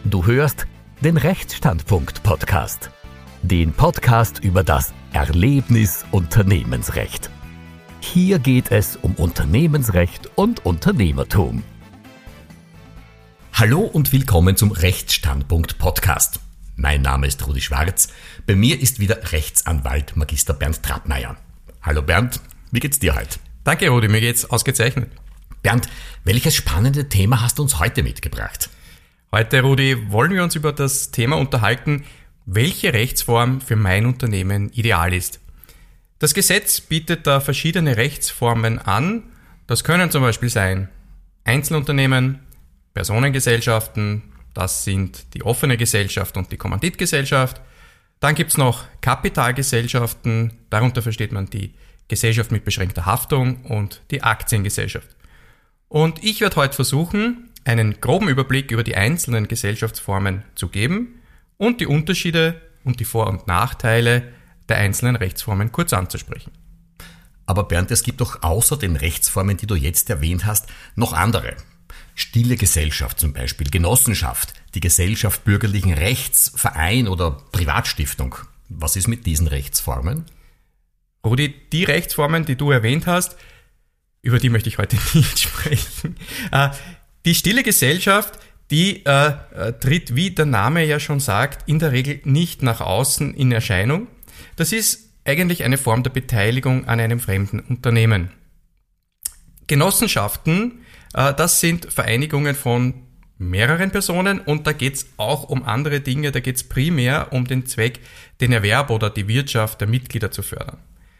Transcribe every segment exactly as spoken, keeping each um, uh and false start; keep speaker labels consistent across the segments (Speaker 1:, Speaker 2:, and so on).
Speaker 1: Du hörst den Rechtsstandpunkt-Podcast. Den Podcast über das Erlebnis Unternehmensrecht. Hier geht es um Unternehmensrecht und Unternehmertum.
Speaker 2: Hallo und willkommen zum Rechtsstandpunkt-Podcast. Mein Name ist Rudi Schwarz. Bei mir ist wieder Rechtsanwalt Magister Bernd Trappmeier. Hallo Bernd, wie geht's dir heute?
Speaker 3: Danke Rudi, mir geht's ausgezeichnet.
Speaker 2: Bernd, welches spannende Thema hast du uns heute mitgebracht?
Speaker 3: Heute, Rudi, wollen wir uns über das Thema unterhalten, welche Rechtsform für mein Unternehmen ideal ist. Das Gesetz bietet da verschiedene Rechtsformen an. Das können zum Beispiel sein Einzelunternehmen, Personengesellschaften, das sind die offene Gesellschaft und die Kommanditgesellschaft. Dann gibt's noch Kapitalgesellschaften, darunter versteht man die Gesellschaft mit beschränkter Haftung und die Aktiengesellschaft. Und ich werde heute versuchen, einen groben Überblick über die einzelnen Gesellschaftsformen zu geben und die Unterschiede und die Vor- und Nachteile der einzelnen Rechtsformen kurz anzusprechen.
Speaker 2: Aber Bernd, es gibt doch außer den Rechtsformen, die du jetzt erwähnt hast, noch andere. Stille Gesellschaft zum Beispiel, Genossenschaft, die Gesellschaft bürgerlichen Rechts, Verein oder Privatstiftung. Was ist mit diesen Rechtsformen?
Speaker 3: Rudi, die Rechtsformen, die du erwähnt hast, über die möchte ich heute nicht sprechen. Die stille Gesellschaft, die äh, tritt, wie der Name ja schon sagt, in der Regel nicht nach außen in Erscheinung. Das ist eigentlich eine Form der Beteiligung an einem fremden Unternehmen. Genossenschaften, äh, das sind Vereinigungen von mehreren Personen und da geht es auch um andere Dinge, da geht es primär um den Zweck, den Erwerb oder die Wirtschaft der Mitglieder zu fördern.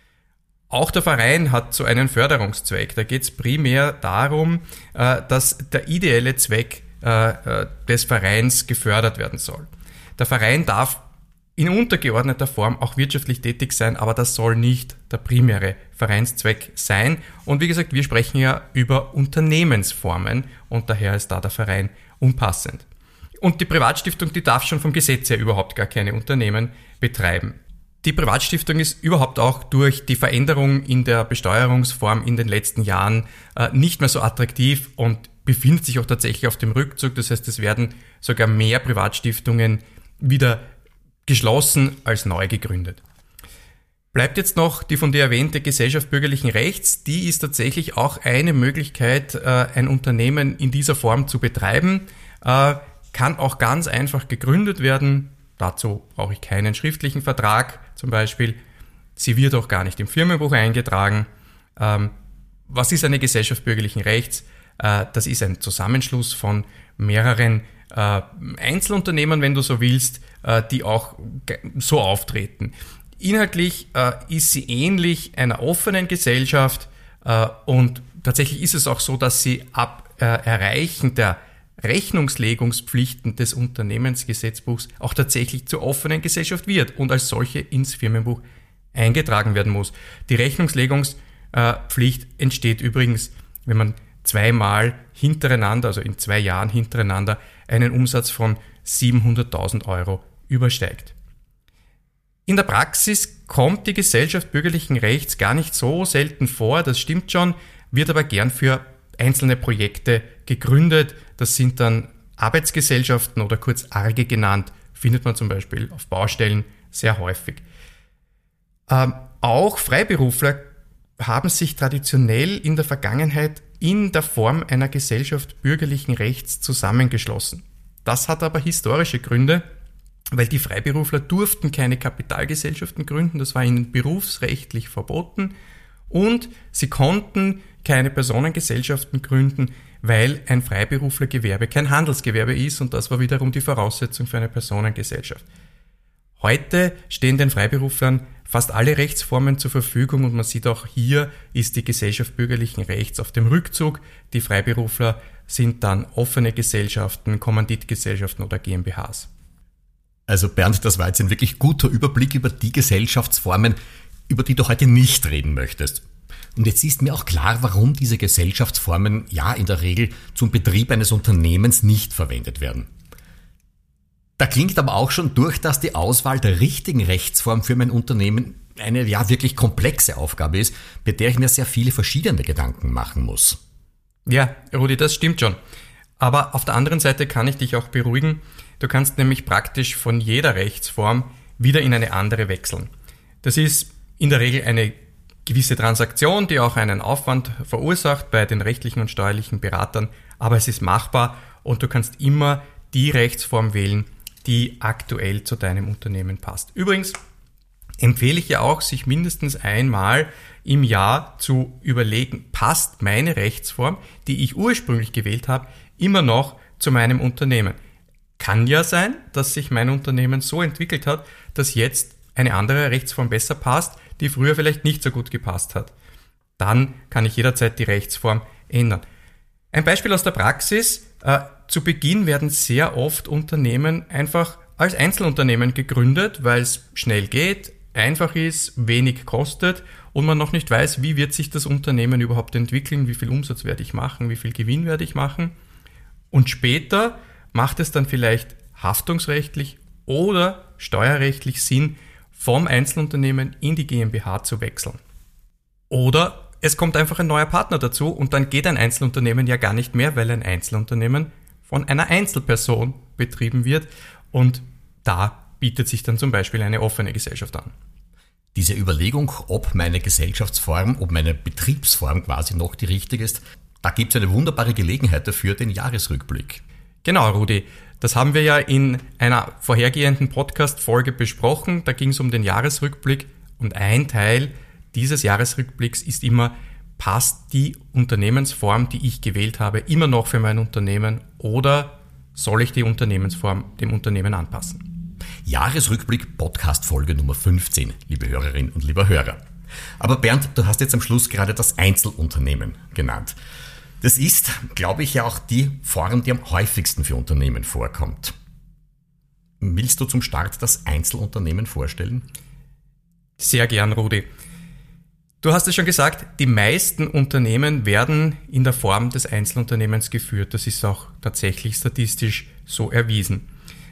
Speaker 3: Auch der Verein hat so einen Förderungszweck. Da geht es primär darum, dass der ideelle Zweck des Vereins gefördert werden soll. Der Verein darf in untergeordneter Form auch wirtschaftlich tätig sein, aber das soll nicht der primäre Vereinszweck sein. Und wie gesagt, wir sprechen ja über Unternehmensformen und daher ist da der Verein unpassend. Und die Privatstiftung, die darf schon vom Gesetz her überhaupt gar keine Unternehmen betreiben. Die Privatstiftung ist überhaupt auch durch die Veränderung in der Besteuerungsform in den letzten Jahren äh, nicht mehr so attraktiv und befindet sich auch tatsächlich auf dem Rückzug. Das heißt, es werden sogar mehr Privatstiftungen wieder geschlossen als neu gegründet. Bleibt jetzt noch die von dir erwähnte Gesellschaft bürgerlichen Rechts. Die ist tatsächlich auch eine Möglichkeit, äh, ein Unternehmen in dieser Form zu betreiben. Äh, kann auch ganz einfach gegründet werden. Dazu brauche ich keinen schriftlichen Vertrag zum Beispiel. Sie wird auch gar nicht im Firmenbuch eingetragen. Ähm, was ist eine Gesellschaft bürgerlichen Rechts? Äh, das ist ein Zusammenschluss von mehreren äh, Einzelunternehmen, wenn du so willst, äh, die auch so auftreten. Inhaltlich äh, ist sie ähnlich einer offenen Gesellschaft äh, und tatsächlich ist es auch so, dass sie ab äh, Erreichen der Rechnungslegungspflichten des Unternehmensgesetzbuchs auch tatsächlich zur offenen Gesellschaft wird und als solche ins Firmenbuch eingetragen werden muss. Die Rechnungslegungspflicht entsteht übrigens, wenn man zweimal hintereinander, also in zwei Jahren hintereinander, einen Umsatz von siebenhunderttausend Euro übersteigt. In der Praxis kommt die Gesellschaft bürgerlichen Rechts gar nicht so selten vor, das stimmt schon, wird aber gern für einzelne Projekte gegründet. Das sind dann Arbeitsgesellschaften oder kurz A R G genannt, findet man zum Beispiel auf Baustellen sehr häufig. Ähm, auch Freiberufler haben sich traditionell in der Vergangenheit in der Form einer Gesellschaft bürgerlichen Rechts zusammengeschlossen. Das hat aber historische Gründe, weil die Freiberufler durften keine Kapitalgesellschaften gründen, das war ihnen berufsrechtlich verboten und sie konnten keine Personengesellschaften gründen, weil ein Freiberuflergewerbe kein Handelsgewerbe ist und das war wiederum die Voraussetzung für eine Personengesellschaft. Heute stehen den Freiberuflern fast alle Rechtsformen zur Verfügung und man sieht auch hier ist die Gesellschaft bürgerlichen Rechts auf dem Rückzug. Die Freiberufler sind dann offene Gesellschaften, Kommanditgesellschaften oder GmbHs.
Speaker 2: Also Bernd, das war jetzt ein wirklich guter Überblick über die Gesellschaftsformen, über die du heute nicht reden möchtest. Und jetzt ist mir auch klar, warum diese Gesellschaftsformen ja in der Regel zum Betrieb eines Unternehmens nicht verwendet werden. Da klingt aber auch schon durch, dass die Auswahl der richtigen Rechtsform für mein Unternehmen eine ja wirklich komplexe Aufgabe ist, bei der ich mir sehr viele verschiedene Gedanken machen muss.
Speaker 3: Ja, Rudi, das stimmt schon. Aber auf der anderen Seite kann ich dich auch beruhigen, Du kannst nämlich praktisch von jeder Rechtsform wieder in eine andere wechseln. Das ist in der Regel eine gewisse Transaktion, die auch einen Aufwand verursacht bei den rechtlichen und steuerlichen Beratern, aber es ist machbar und du kannst immer die Rechtsform wählen, die aktuell zu deinem Unternehmen passt. Übrigens empfehle ich ja auch, sich mindestens einmal im Jahr zu überlegen, passt meine Rechtsform, die ich ursprünglich gewählt habe, immer noch zu meinem Unternehmen. Kann ja sein, dass sich mein Unternehmen so entwickelt hat, dass jetzt eine andere Rechtsform besser passt, die früher vielleicht nicht so gut gepasst hat. Dann kann ich jederzeit die Rechtsform ändern. Ein Beispiel aus der Praxis. Äh, zu Beginn werden sehr oft Unternehmen einfach als Einzelunternehmen gegründet, weil es schnell geht, einfach ist, wenig kostet und man noch nicht weiß, wie wird sich das Unternehmen überhaupt entwickeln, wie viel Umsatz werde ich machen, wie viel Gewinn werde ich machen. Und später macht es dann vielleicht haftungsrechtlich oder steuerrechtlich Sinn, vom Einzelunternehmen in die GmbH zu wechseln. Oder es kommt einfach ein neuer Partner dazu und dann geht ein Einzelunternehmen ja gar nicht mehr, weil ein Einzelunternehmen von einer Einzelperson betrieben wird und da bietet sich dann zum Beispiel eine offene Gesellschaft an.
Speaker 2: Diese Überlegung, ob meine Gesellschaftsform, ob meine Betriebsform quasi noch die richtige ist, da gibt es eine wunderbare Gelegenheit dafür, den Jahresrückblick.
Speaker 3: Genau, Rudi. Das haben wir ja in einer vorhergehenden Podcast-Folge besprochen. Da ging es um den Jahresrückblick und ein Teil dieses Jahresrückblicks ist immer, passt die Unternehmensform, die ich gewählt habe, immer noch für mein Unternehmen oder soll ich die Unternehmensform dem Unternehmen anpassen?
Speaker 2: Jahresrückblick Podcast Folge Nummer fünfzehn, liebe Hörerinnen und lieber Hörer. Aber Bernd, du hast jetzt am Schluss gerade das Einzelunternehmen genannt. Das ist, glaube ich, ja auch die Form, die am häufigsten für Unternehmen vorkommt. Willst du zum Start das Einzelunternehmen vorstellen?
Speaker 3: Sehr gern, Rudi. Du hast es schon gesagt, die meisten Unternehmen werden in der Form des Einzelunternehmens geführt. Das ist auch tatsächlich statistisch so erwiesen.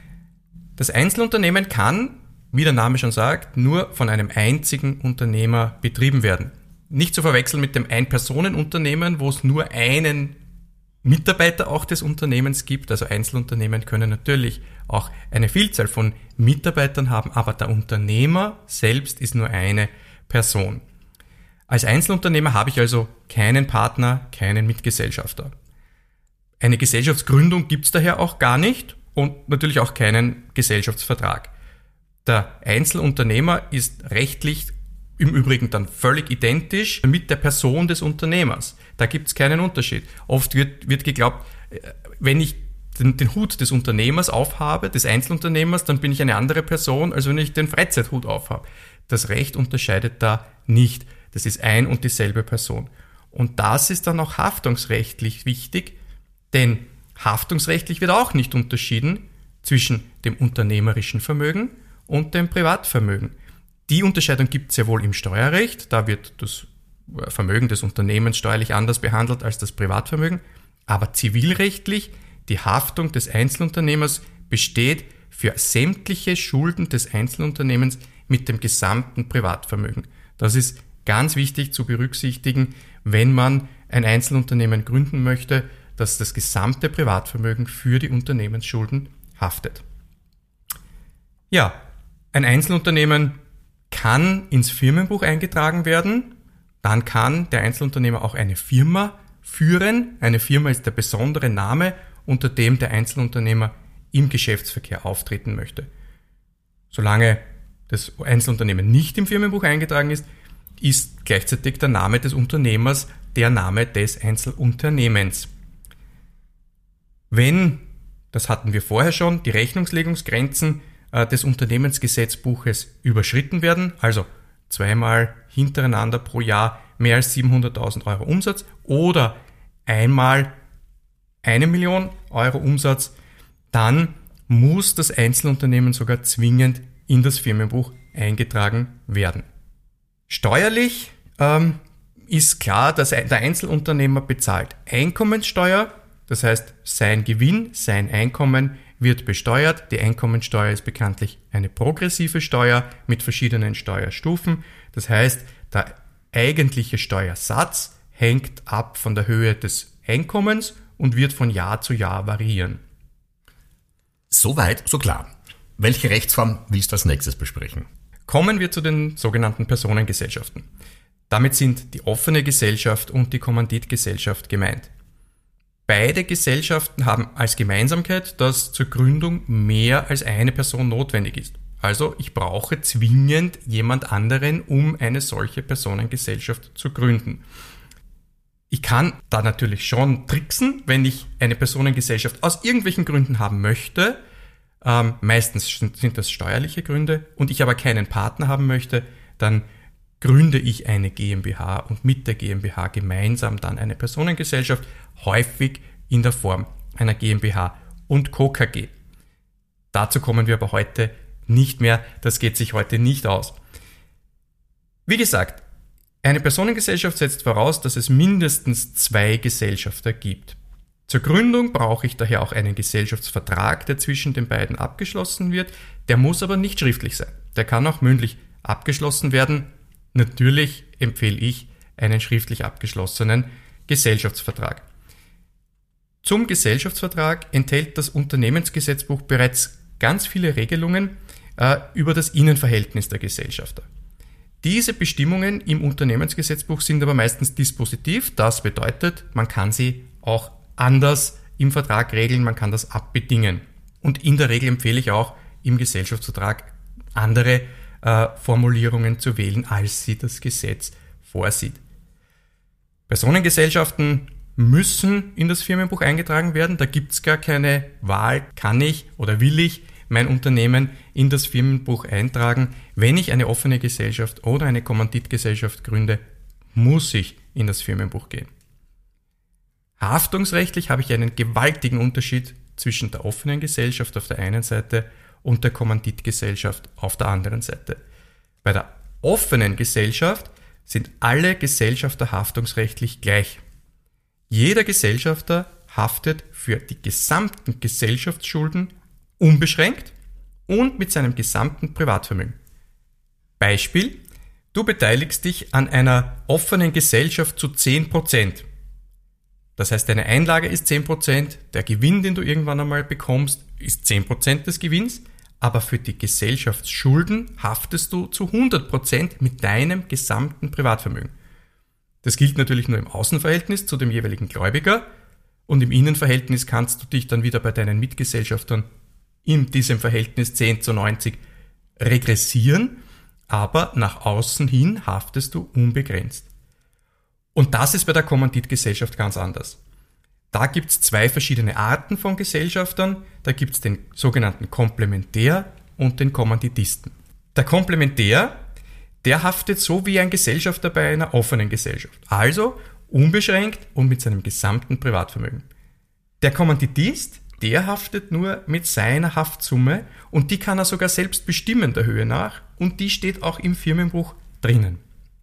Speaker 3: Das Einzelunternehmen kann, wie der Name schon sagt, nur von einem einzigen Unternehmer betrieben werden. Nicht zu verwechseln mit dem Ein-Personen-Unternehmen, wo es nur einen Mitarbeiter auch des Unternehmens gibt. Also Einzelunternehmen können natürlich auch eine Vielzahl von Mitarbeitern haben, aber der Unternehmer selbst ist nur eine Person. Als Einzelunternehmer habe ich also keinen Partner, keinen Mitgesellschafter. Eine Gesellschaftsgründung gibt es daher auch gar nicht und natürlich auch keinen Gesellschaftsvertrag. Der Einzelunternehmer ist rechtlich im Übrigen dann völlig identisch mit der Person des Unternehmers. Da gibt es keinen Unterschied. Oft wird, wird geglaubt, wenn ich den, den Hut des Unternehmers aufhabe, des Einzelunternehmers, dann bin ich eine andere Person, als wenn ich den Freizeithut aufhabe. Das Recht unterscheidet da nicht. Das ist ein und dieselbe Person. Und das ist dann auch haftungsrechtlich wichtig, denn haftungsrechtlich wird auch nicht unterschieden zwischen dem unternehmerischen Vermögen und dem Privatvermögen. Die Unterscheidung gibt es ja wohl im Steuerrecht, da wird das Vermögen des Unternehmens steuerlich anders behandelt als das Privatvermögen, aber zivilrechtlich, die Haftung des Einzelunternehmers besteht für sämtliche Schulden des Einzelunternehmens mit dem gesamten Privatvermögen. Das ist ganz wichtig zu berücksichtigen, wenn man ein Einzelunternehmen gründen möchte, dass das gesamte Privatvermögen für die Unternehmensschulden haftet. Ja, ein Einzelunternehmen kann ins Firmenbuch eingetragen werden, dann kann der Einzelunternehmer auch eine Firma führen. Eine Firma ist der besondere Name, unter dem der Einzelunternehmer im Geschäftsverkehr auftreten möchte. Solange das Einzelunternehmen nicht im Firmenbuch eingetragen ist, ist gleichzeitig der Name des Unternehmers der Name des Einzelunternehmens. Wenn, das hatten wir vorher schon, die Rechnungslegungsgrenzen des Unternehmensgesetzbuches überschritten werden, also zweimal hintereinander pro Jahr mehr als siebenhunderttausend Euro Umsatz oder einmal eine Million Euro Umsatz, dann muss das Einzelunternehmen sogar zwingend in das Firmenbuch eingetragen werden. Steuerlich ähm, ist klar, dass der Einzelunternehmer bezahlt Einkommenssteuer, das heißt sein Gewinn, sein Einkommen wird besteuert. Die Einkommensteuer ist bekanntlich eine progressive Steuer mit verschiedenen Steuerstufen. Das heißt, der eigentliche Steuersatz hängt ab von der Höhe des Einkommens und wird von Jahr zu Jahr variieren.
Speaker 2: Soweit, so klar. Welche Rechtsform willst du als nächstes besprechen?
Speaker 3: Kommen wir zu den sogenannten Personengesellschaften. Damit sind die offene Gesellschaft und die Kommanditgesellschaft gemeint. Beide Gesellschaften haben als Gemeinsamkeit, dass zur Gründung mehr als eine Person notwendig ist. Also ich brauche zwingend jemand anderen, um eine solche Personengesellschaft zu gründen. Ich kann da natürlich schon tricksen, wenn ich eine Personengesellschaft aus irgendwelchen Gründen haben möchte. Ähm, meistens sind das steuerliche Gründe und ich aber keinen Partner haben möchte, dann gründe ich eine GmbH und mit der GmbH gemeinsam dann eine Personengesellschaft, häufig in der Form einer GmbH und Co. K G. Dazu kommen wir aber heute nicht mehr, das geht sich heute nicht aus. Wie gesagt, eine Personengesellschaft setzt voraus, dass es mindestens zwei Gesellschafter gibt. Zur Gründung brauche ich daher auch einen Gesellschaftsvertrag, der zwischen den beiden abgeschlossen wird. Der muss aber nicht schriftlich sein. Der kann auch mündlich abgeschlossen werden. Natürlich empfehle ich einen schriftlich abgeschlossenen Gesellschaftsvertrag. Zum Gesellschaftsvertrag enthält das Unternehmensgesetzbuch bereits ganz viele Regelungen äh, über das Innenverhältnis der Gesellschafter. Diese Bestimmungen im Unternehmensgesetzbuch sind aber meistens dispositiv. Das bedeutet, man kann sie auch anders im Vertrag regeln, man kann das abbedingen. Und in der Regel empfehle ich auch im Gesellschaftsvertrag andere äh, Formulierungen zu wählen, als sie das Gesetz vorsieht. Personengesellschaften müssen in das Firmenbuch eingetragen werden. Da gibt es gar keine Wahl, kann ich oder will ich mein Unternehmen in das Firmenbuch eintragen. Wenn ich eine offene Gesellschaft oder eine Kommanditgesellschaft gründe, muss ich in das Firmenbuch gehen. Haftungsrechtlich habe ich einen gewaltigen Unterschied zwischen der offenen Gesellschaft auf der einen Seite und der Kommanditgesellschaft auf der anderen Seite. Bei der offenen Gesellschaft sind alle Gesellschafter haftungsrechtlich gleich. Jeder Gesellschafter haftet für die gesamten Gesellschaftsschulden unbeschränkt und mit seinem gesamten Privatvermögen. Beispiel: Du beteiligst dich an einer offenen Gesellschaft zu zehn Prozent. Das heißt, deine Einlage ist zehn Prozent, der Gewinn, den du irgendwann einmal bekommst, ist zehn Prozent des Gewinns, aber für die Gesellschaftsschulden haftest du zu hundert Prozent mit deinem gesamten Privatvermögen. Das gilt natürlich nur im Außenverhältnis zu dem jeweiligen Gläubiger und im Innenverhältnis kannst du dich dann wieder bei deinen Mitgesellschaftern in diesem Verhältnis zehn zu neunzig regressieren, aber nach außen hin haftest du unbegrenzt. Und das ist bei der Kommanditgesellschaft ganz anders. Da gibt es zwei verschiedene Arten von Gesellschaftern. Da gibt es den sogenannten Komplementär und den Kommanditisten. Der Komplementär, der haftet so wie ein Gesellschafter bei einer offenen Gesellschaft. Also unbeschränkt und mit seinem gesamten Privatvermögen. Der Kommanditist, der haftet nur mit seiner Haftsumme und die kann er sogar selbst bestimmen der Höhe nach und die steht auch im Firmenbuch drinnen.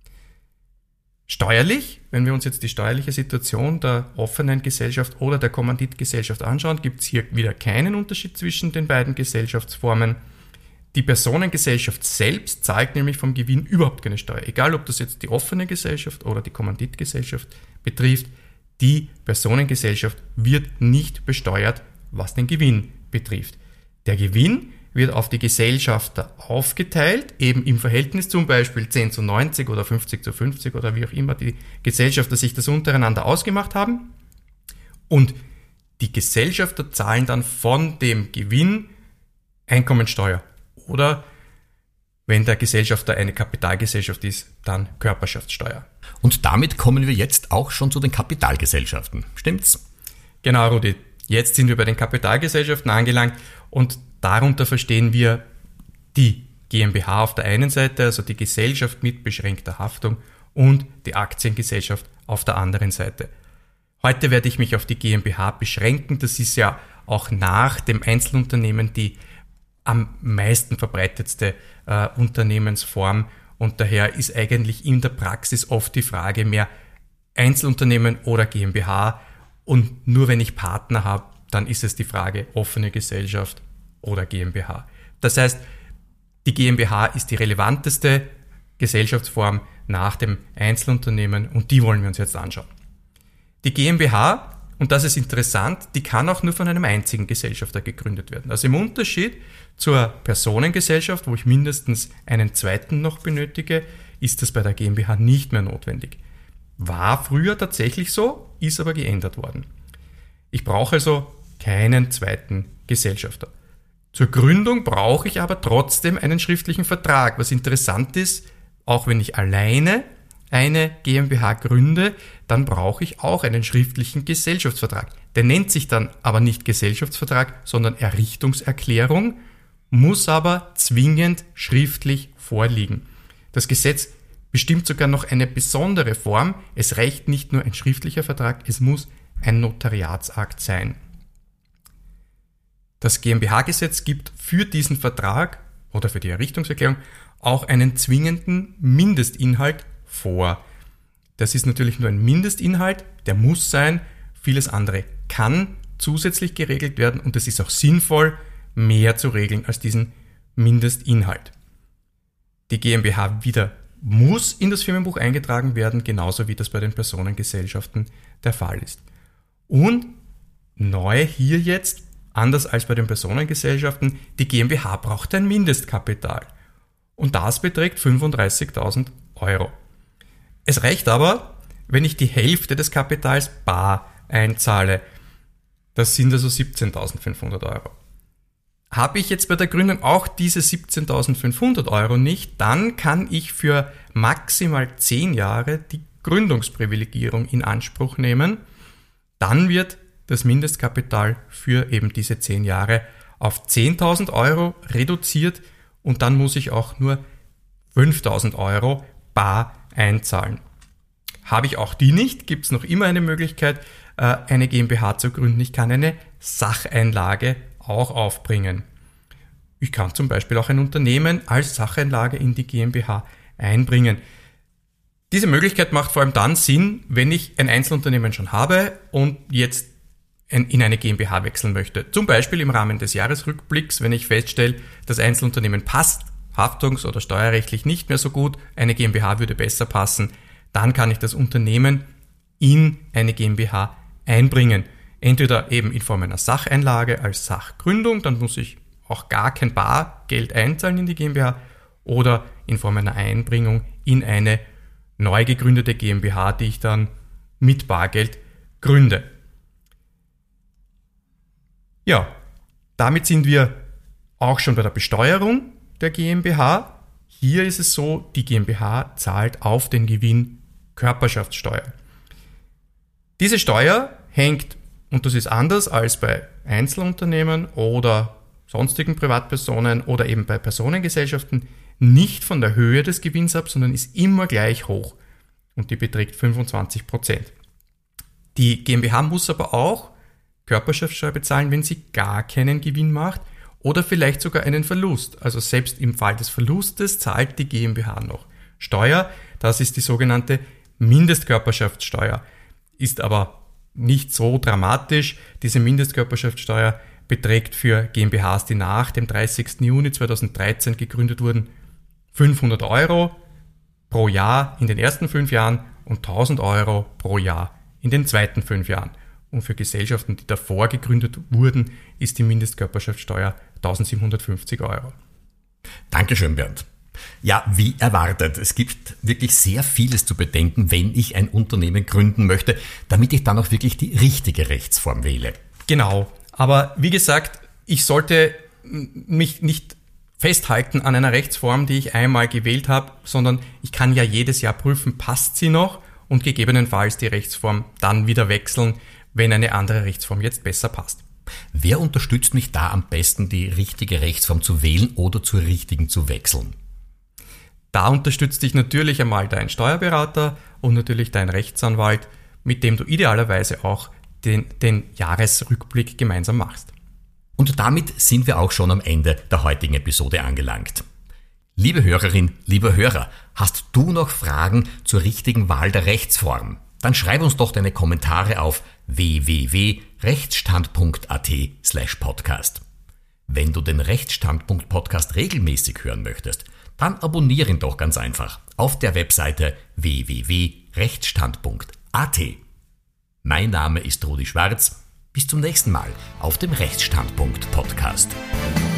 Speaker 3: Steuerlich, wenn wir uns jetzt die steuerliche Situation der offenen Gesellschaft oder der Kommanditgesellschaft anschauen, gibt es hier wieder keinen Unterschied zwischen den beiden Gesellschaftsformen. Die Personengesellschaft selbst zahlt nämlich vom Gewinn überhaupt keine Steuer. Egal, ob das jetzt die offene Gesellschaft oder die Kommanditgesellschaft betrifft, die Personengesellschaft wird nicht besteuert, was den Gewinn betrifft. Der Gewinn wird auf die Gesellschafter aufgeteilt, eben im Verhältnis zum Beispiel zehn zu neunzig oder fünfzig zu fünfzig oder wie auch immer die Gesellschafter sich das untereinander ausgemacht haben. Und die Gesellschafter zahlen dann von dem Gewinn Einkommensteuer. Oder wenn der Gesellschafter eine Kapitalgesellschaft ist, dann Körperschaftssteuer.
Speaker 2: Und damit kommen wir jetzt auch schon zu den Kapitalgesellschaften. Stimmt's?
Speaker 3: Genau, Rudi. Jetzt sind wir bei den Kapitalgesellschaften angelangt und darunter verstehen wir die GmbH auf der einen Seite, also die Gesellschaft mit beschränkter Haftung, und die Aktiengesellschaft auf der anderen Seite. Heute werde ich mich auf die GmbH beschränken. Das ist ja auch nach dem Einzelunternehmen die am meisten verbreitetste äh, Unternehmensform und daher ist eigentlich in der Praxis oft die Frage mehr Einzelunternehmen oder GmbH und nur wenn ich Partner habe, dann ist es die Frage offene Gesellschaft oder GmbH. Das heißt, die GmbH ist die relevanteste Gesellschaftsform nach dem Einzelunternehmen und die wollen wir uns jetzt anschauen. Die GmbH und das ist interessant, die kann auch nur von einem einzigen Gesellschafter gegründet werden. Also im Unterschied zur Personengesellschaft, wo ich mindestens einen zweiten noch benötige, ist das bei der GmbH nicht mehr notwendig. War früher tatsächlich so, ist aber geändert worden. Ich brauche also keinen zweiten Gesellschafter. Zur Gründung brauche ich aber trotzdem einen schriftlichen Vertrag. Was interessant ist, auch wenn ich alleine eine GmbH gründe, dann brauche ich auch einen schriftlichen Gesellschaftsvertrag. Der nennt sich dann aber nicht Gesellschaftsvertrag, sondern Errichtungserklärung, muss aber zwingend schriftlich vorliegen. Das Gesetz bestimmt sogar noch eine besondere Form. Es reicht nicht nur ein schriftlicher Vertrag, es muss ein Notariatsakt sein. Das GmbH-Gesetz gibt für diesen Vertrag oder für die Errichtungserklärung auch einen zwingenden Mindestinhalt vor. Das ist natürlich nur ein Mindestinhalt, der muss sein. Vieles andere kann zusätzlich geregelt werden und es ist auch sinnvoll, mehr zu regeln als diesen Mindestinhalt. Die GmbH wieder muss in das Firmenbuch eingetragen werden, genauso wie das bei den Personengesellschaften der Fall ist. Und neu hier jetzt, anders als bei den Personengesellschaften, die GmbH braucht ein Mindestkapital. Und das beträgt fünfunddreißigtausend Euro. Es reicht aber, wenn ich die Hälfte des Kapitals bar einzahle. Das sind also siebzehntausendfünfhundert Euro. Habe ich jetzt bei der Gründung auch diese siebzehntausendfünfhundert Euro nicht, dann kann ich für maximal zehn Jahre die Gründungsprivilegierung in Anspruch nehmen. Dann wird das Mindestkapital für eben diese zehn Jahre auf zehntausend Euro reduziert und dann muss ich auch nur fünftausend Euro bar einzahlen. Habe ich auch die nicht, gibt es noch immer eine Möglichkeit, eine GmbH zu gründen. Ich kann eine Sacheinlage auch aufbringen. Ich kann zum Beispiel auch ein Unternehmen als Sacheinlage in die GmbH einbringen. Diese Möglichkeit macht vor allem dann Sinn, wenn ich ein Einzelunternehmen schon habe und jetzt in eine GmbH wechseln möchte. Zum Beispiel im Rahmen des Jahresrückblicks, wenn ich feststelle, das Einzelunternehmen passt haftungs- oder steuerrechtlich nicht mehr so gut, eine GmbH würde besser passen, dann kann ich das Unternehmen in eine GmbH einbringen. Entweder eben in Form einer Sacheinlage als Sachgründung, dann muss ich auch gar kein Bargeld einzahlen in die GmbH, oder in Form einer Einbringung in eine neu gegründete GmbH, die ich dann mit Bargeld gründe. Ja, damit sind wir auch schon bei der Besteuerung der GmbH. Hier ist es so, die GmbH zahlt auf den Gewinn Körperschaftssteuer. Diese Steuer hängt, und das ist anders als bei Einzelunternehmen oder sonstigen Privatpersonen oder eben bei Personengesellschaften, nicht von der Höhe des Gewinns ab, sondern ist immer gleich hoch und die beträgt fünfundzwanzig Prozent. Die GmbH muss aber auch Körperschaftssteuer bezahlen, wenn sie gar keinen Gewinn macht oder vielleicht sogar einen Verlust. Also selbst im Fall des Verlustes zahlt die GmbH noch Steuer. Das ist die sogenannte Mindestkörperschaftssteuer. Ist aber nicht so dramatisch. Diese Mindestkörperschaftssteuer beträgt für GmbHs, die nach dem dreißigsten Juni zweitausenddreizehn gegründet wurden, fünfhundert Euro pro Jahr in den ersten fünf Jahren und tausend Euro pro Jahr in den zweiten fünf Jahren. Und für Gesellschaften, die davor gegründet wurden, ist die Mindestkörperschaftssteuer eintausendsiebenhundertfünfzig Euro.
Speaker 2: Dankeschön, Bernd. Ja, wie erwartet. Es gibt wirklich sehr vieles zu bedenken, wenn ich ein Unternehmen gründen möchte, damit ich dann auch wirklich die richtige Rechtsform wähle.
Speaker 3: Genau. Aber wie gesagt, ich sollte mich nicht festhalten an einer Rechtsform, die ich einmal gewählt habe, sondern ich kann ja jedes Jahr prüfen, passt sie noch, und gegebenenfalls die Rechtsform dann wieder wechseln, wenn eine andere Rechtsform jetzt besser passt.
Speaker 2: Wer unterstützt mich da am besten, die richtige Rechtsform zu wählen oder zur richtigen zu wechseln?
Speaker 3: Da unterstützt dich natürlich einmal dein Steuerberater und natürlich dein Rechtsanwalt, mit dem du idealerweise auch den, den Jahresrückblick gemeinsam machst.
Speaker 2: Und damit sind wir auch schon am Ende der heutigen Episode angelangt. Liebe Hörerin, lieber Hörer, hast du noch Fragen zur richtigen Wahl der Rechtsform? Dann schreib uns doch deine Kommentare auf w w w punkt rechtsstand punkt a t slash podcast. Wenn du den Rechtsstandpunkt Podcast regelmäßig hören möchtest, dann abonniere ihn doch ganz einfach auf der Webseite w w w punkt rechtsstand punkt a t.
Speaker 1: Mein Name ist Rudi Schwarz. Bis zum nächsten Mal auf dem Rechtsstandpunkt Podcast.